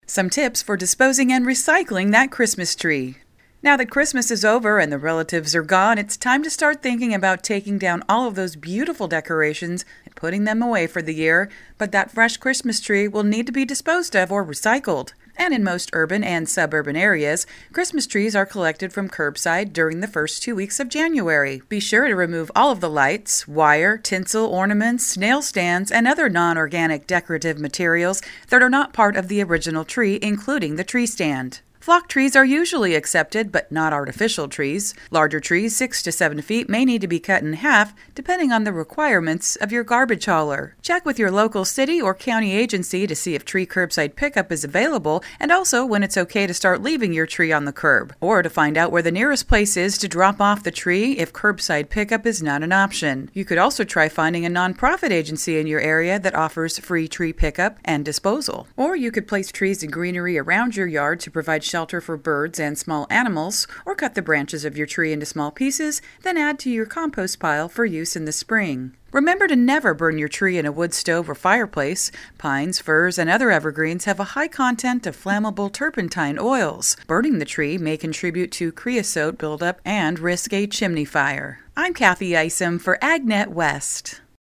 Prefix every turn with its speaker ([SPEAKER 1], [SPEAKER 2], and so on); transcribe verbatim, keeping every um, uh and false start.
[SPEAKER 1] Some tips for disposing and recycling that Christmas tree. Now that Christmas is over and the relatives are gone, it's time to start thinking about taking down all of those beautiful decorations and putting them away for the year. But that fresh Christmas tree will need to be disposed of or recycled. And in most urban and suburban areas, Christmas trees are collected from curbside during the first two weeks of January. Be sure to remove all of the lights, wire, tinsel, ornaments, nail stands, and other non-organic decorative materials that are not part of the original tree, including the tree stand. Flock trees are usually accepted, but not artificial trees. Larger trees, six to seven feet, may need to be cut in half, depending on the requirements of your garbage hauler. Check with your local city or county agency to see if tree curbside pickup is available, and also when it's okay to start leaving your tree on the curb, or to find out where the nearest place is to drop off the tree if curbside pickup is not an option. You could also try finding a nonprofit agency in your area that offers free tree pickup and disposal. Or you could place trees and greenery around your yard to provide shelter for birds and small animals, or cut the branches of your tree into small pieces, then add to your compost pile for use in the spring. Remember to never burn your tree in a wood stove or fireplace. Pines, firs, and other evergreens have a high content of flammable turpentine oils. Burning the tree may contribute to creosote buildup and risk a chimney fire. I'm Kathy Isom for AgNet West.